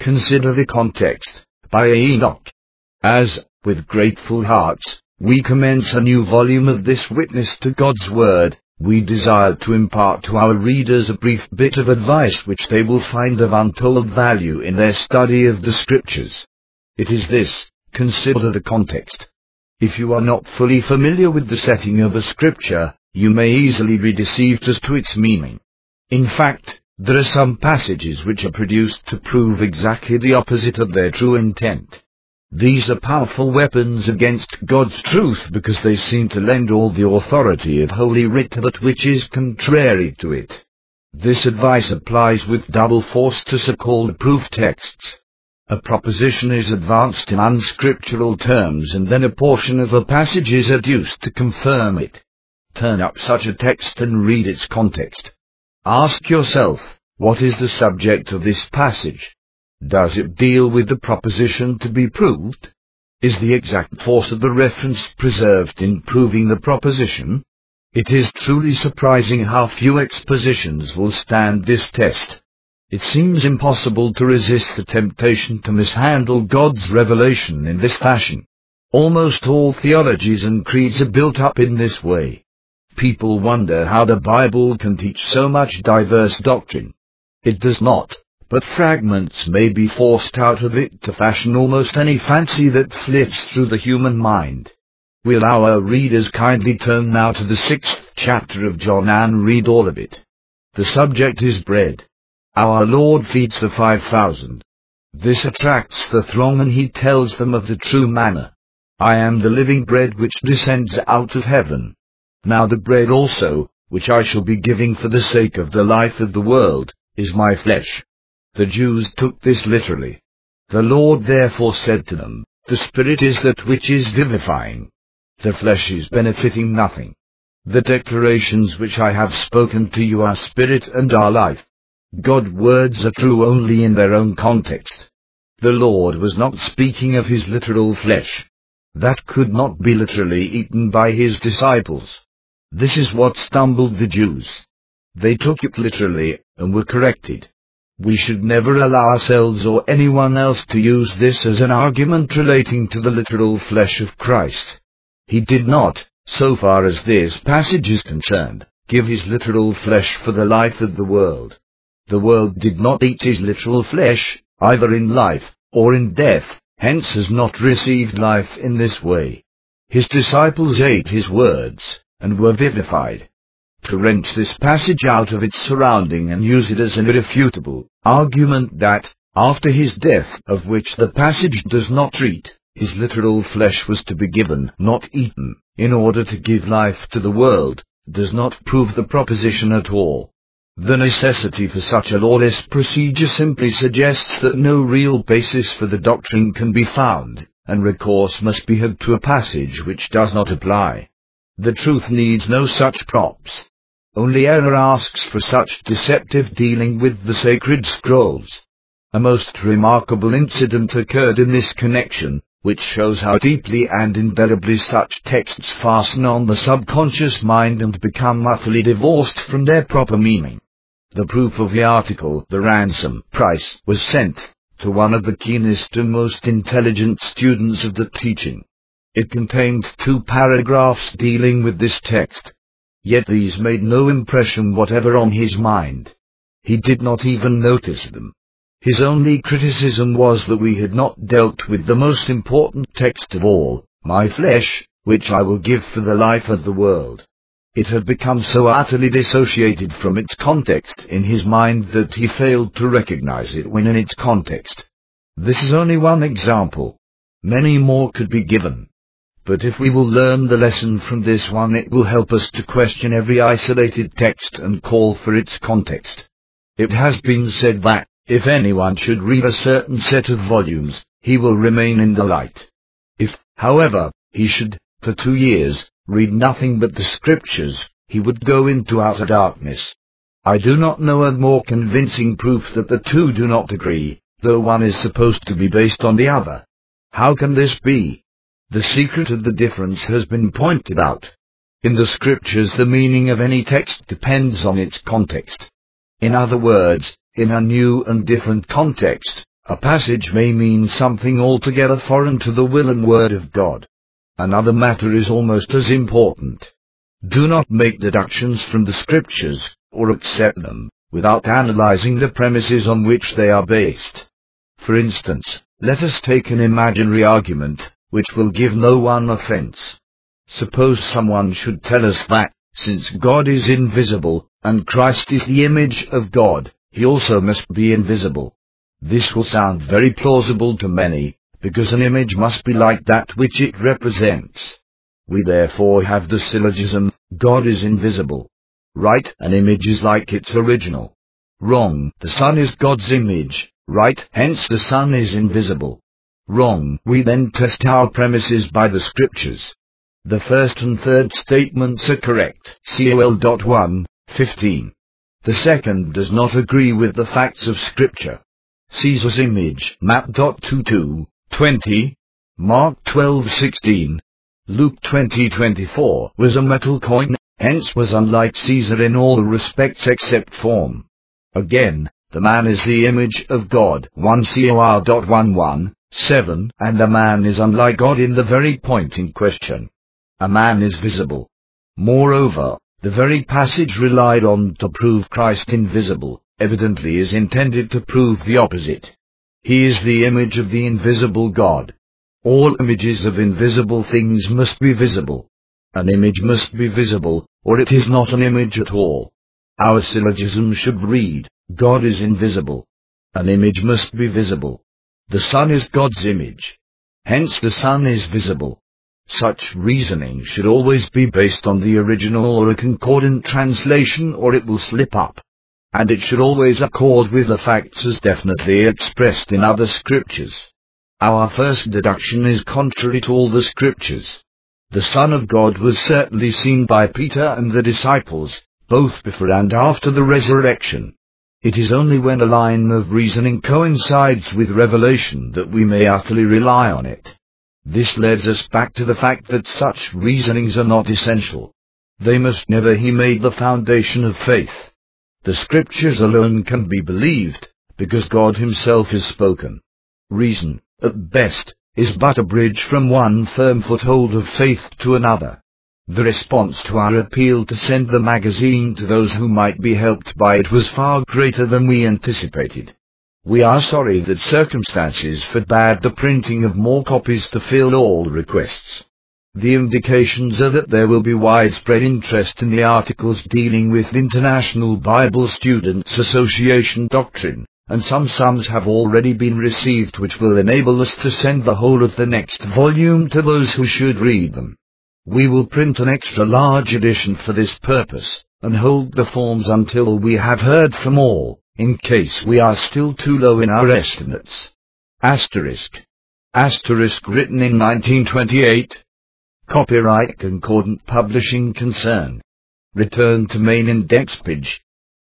Consider the Context, by Enoch. As, with grateful hearts, we commence a new volume of this witness to God's Word, we desire to impart to our readers a brief bit of advice which they will find of untold value in their study of the Scriptures. It is this: consider the context. If you are not fully familiar with the setting of a Scripture, you may easily be deceived as to its meaning. In fact, there are some passages which are produced to prove exactly the opposite of their true intent. These are powerful weapons against God's truth because they seem to lend all the authority of Holy Writ to that which is contrary to it. This advice applies with double force to so-called proof texts. A proposition is advanced in unscriptural terms and then a portion of a passage is adduced to confirm it. Turn up such a text and read its context. Ask yourself, what is the subject of this passage? Does it deal with the proposition to be proved? Is the exact force of the reference preserved in proving the proposition? It is truly surprising how few expositions will stand this test. It seems impossible to resist the temptation to mishandle God's revelation in this fashion. Almost all theologies and creeds are built up in this way. People wonder how the Bible can teach so much diverse doctrine. It does not, but fragments may be forced out of it to fashion almost any fancy that flits through the human mind. Will our readers kindly turn now to the 6th chapter of John and read all of it. The subject is bread. Our Lord feeds the 5,000. This attracts the throng and he tells them of the true manna. I am the living bread which descends out of heaven. Now the bread also, which I shall be giving for the sake of the life of the world, is my flesh. The Jews took this literally. The Lord therefore said to them, the Spirit is that which is vivifying. The flesh is benefiting nothing. The declarations which I have spoken to you are spirit and are life. God's words are true only in their own context. The Lord was not speaking of his literal flesh. That could not be literally eaten by his disciples. This is what stumbled the Jews. They took it literally, and were corrected. We should never allow ourselves or anyone else to use this as an argument relating to the literal flesh of Christ. He did not, so far as this passage is concerned, give his literal flesh for the life of the world. The world did not eat his literal flesh, either in life or in death, hence has not received life in this way. His disciples ate his words, and were vivified. To wrench this passage out of its surrounding and use it as an irrefutable argument that, after his death, of which the passage does not treat, his literal flesh was to be given, not eaten, in order to give life to the world, does not prove the proposition at all. The necessity for such a lawless procedure simply suggests that no real basis for the doctrine can be found, and recourse must be had to a passage which does not apply. The truth needs no such props. Only error asks for such deceptive dealing with the sacred scrolls. A most remarkable incident occurred in this connection, which shows how deeply and indelibly such texts fasten on the subconscious mind and become utterly divorced from their proper meaning. The proof of the article, the ransom price, was sent to one of the keenest and most intelligent students of the teaching. It contained 2 paragraphs dealing with this text. Yet these made no impression whatever on his mind. He did not even notice them. His only criticism was that we had not dealt with the most important text of all, my flesh, which I will give for the life of the world. It had become so utterly dissociated from its context in his mind that he failed to recognize it when in its context. This is only one example. Many more could be given. But if we will learn the lesson from this one, it will help us to question every isolated text and call for its context. It has been said that, if anyone should read a certain set of volumes, he will remain in the light. If, however, he should, for 2 years, read nothing but the Scriptures, he would go into outer darkness. I do not know a more convincing proof that the two do not agree, though one is supposed to be based on the other. How can this be? The secret of the difference has been pointed out. In the Scriptures, the meaning of any text depends on its context. In other words, in a new and different context, A passage may mean something altogether foreign to the will and word of God. Another matter is almost as important. Do not make deductions from the Scriptures, or accept them, without analyzing the premises on which they are based. For instance, let us take an imaginary argument, which will give no one offense. Suppose someone should tell us that, since God is invisible, and Christ is the image of God, he also must be invisible. This will sound very plausible to many, because an image must be like that which it represents. We therefore have the syllogism, God is invisible. Right, an image is like its original. Wrong, the Son is God's image. Right, hence the Son is invisible. Wrong, we then test our premises by the Scriptures. The first and third statements are correct, Col. 1:15. The second does not agree with the facts of Scripture. Caesar's image, Map. 22:20, Mark 12:16, Luke 20:24, was a metal coin, hence was unlike Caesar in all respects except form. Again, the man is the image of God, 1 Cor. 1:1-7, and the man is unlike God in the very point in question. A man is visible. Moreover, the very passage relied on to prove Christ invisible, evidently is intended to prove the opposite. He is the image of the invisible God. All images of invisible things must be visible. An image must be visible, or it is not an image at all. Our syllogism should read, God is invisible. An image must be visible. The Son is God's image. Hence the Son is visible. Such reasoning should always be based on the original or a concordant translation, or it will slip up. And it should always accord with the facts as definitely expressed in other Scriptures. Our first deduction is contrary to all the Scriptures. The Son of God was certainly seen by Peter and the disciples, both before and after the resurrection. It is only when a line of reasoning coincides with revelation that we may utterly rely on it. This leads us back to the fact that such reasonings are not essential. They must never be made the foundation of faith. The Scriptures alone can be believed, because God himself has spoken. Reason, at best, is but a bridge from one firm foothold of faith to another. The response to our appeal to send the magazine to those who might be helped by it was far greater than we anticipated. We are sorry that circumstances forbade the printing of more copies to fill all requests. The indications are that there will be widespread interest in the articles dealing with International Bible Students Association doctrine, and some sums have already been received which will enable us to send the whole of the next volume to those who should read them. We will print an extra large edition for this purpose, and hold the forms until we have heard from all, in case we are still too low in our estimates. Asterisk written in 1928. Copyright Concordant Publishing Concern. Return to main index page.